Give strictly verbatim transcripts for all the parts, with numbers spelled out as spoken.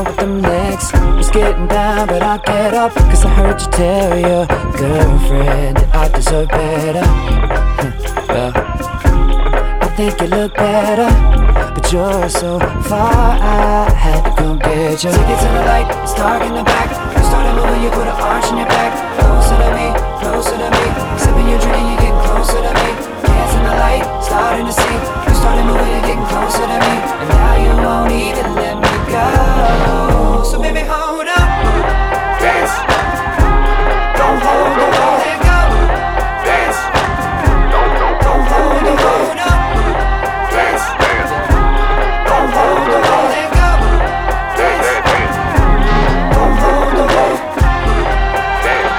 know what them legs was getting down, but I'll get up, cause I heard you tell your girlfriend that I deserve better. Well, I think you look better, but you're so far, I had to come get you. Take it to the light, it's dark in the back. You started moving, you put an arch in your back. Closer to me, closer to me. Sipping your drink, you're getting closer to me. Dance in the light, starting to see. You started moving, you're getting closer to me. And now you won't even let me go. So baby, hold up. Dance. Don't hold the wall. Let go. Dance. Don't, don't, don't hold the hold up. Dance. Dance. Don't hold the wall. Let go. Dance. Dance. Don't hold the wall. Dance.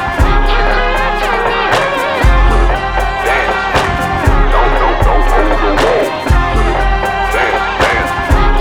Dance. Don't, don't, don't hold the wall. Dance. Dance.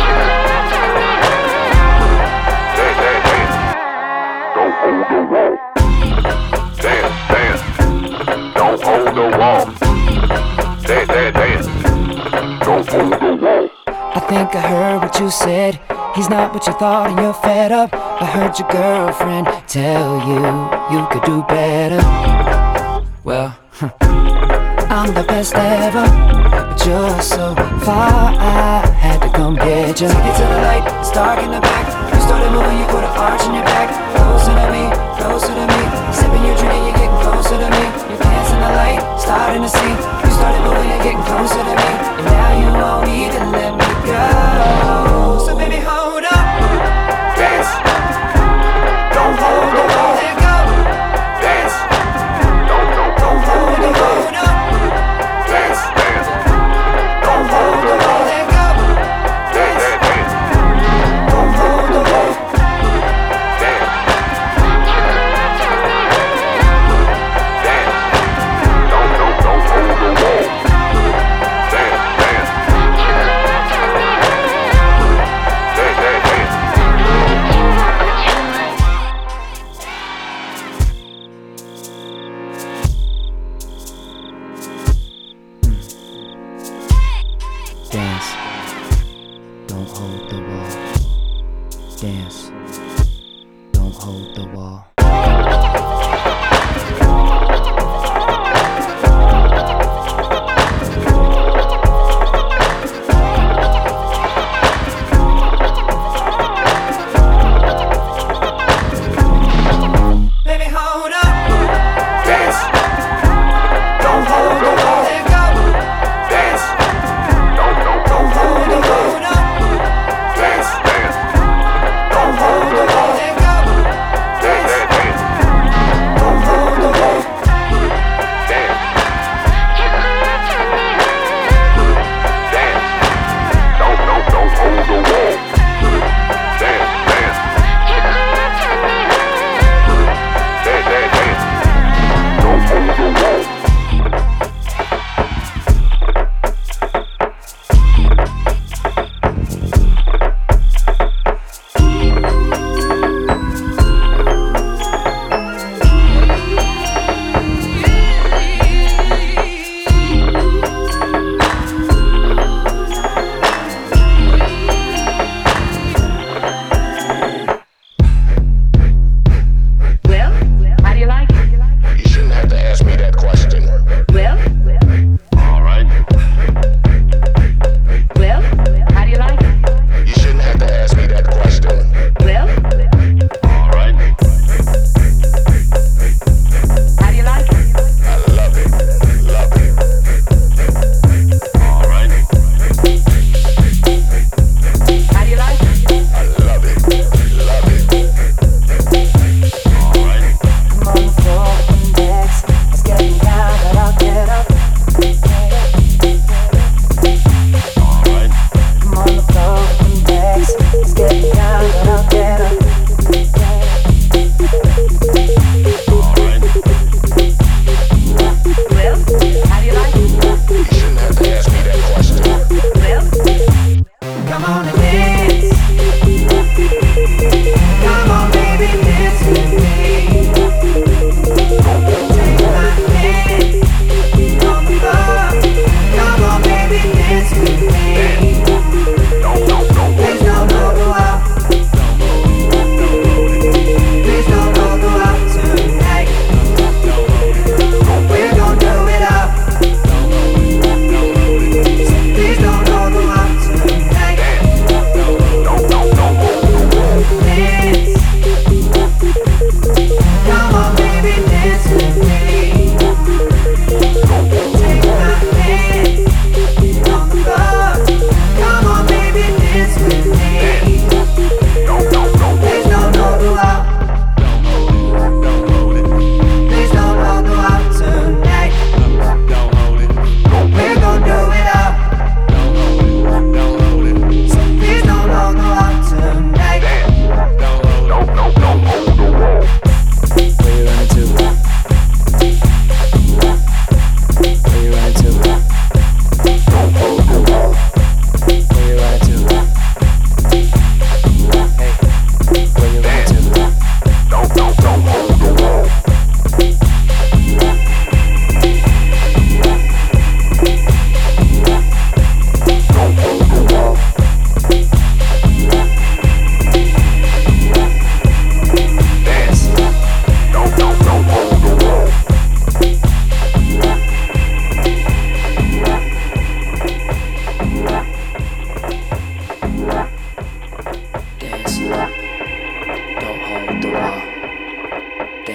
Dance, dance, dance. Don't hold the wall. Dance, dance. Don't hold the wall. Dance, dance, dance. Don't hold the wall. I think I heard what you said. He's not what you thought and you're fed up. I heard your girlfriend tell you you could do better. Well, I'm the best ever, but you're so far, I had to come get you. Take it to the light, it's dark in the back. You started moving, you put an arch in your back. Closer to me, closer to me. Sipping your drink, you're getting closer to me. You're dancing the light, starting to see. You started moving, you're getting closer to me. And now you won't even let me go. So baby, hold up. Dance. Don't hold the wall. Let go. Dance. Don't, don't, don't hold the hold up. Dance. Dance. Don't hold the wall. Let go. Dance. Dance. Don't hold the wall. Dance. Dance. Don't, don't, don't hold the wall. Dance. Dance. Dance, dance, dance. Dance. Don't hold the wall. Dance. Don't hold the wall. Baby, hold up. Dance. Don't hold the wall. Let go. Dance. Don't, don't, don't hold the hold up. Dance.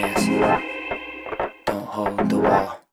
dance.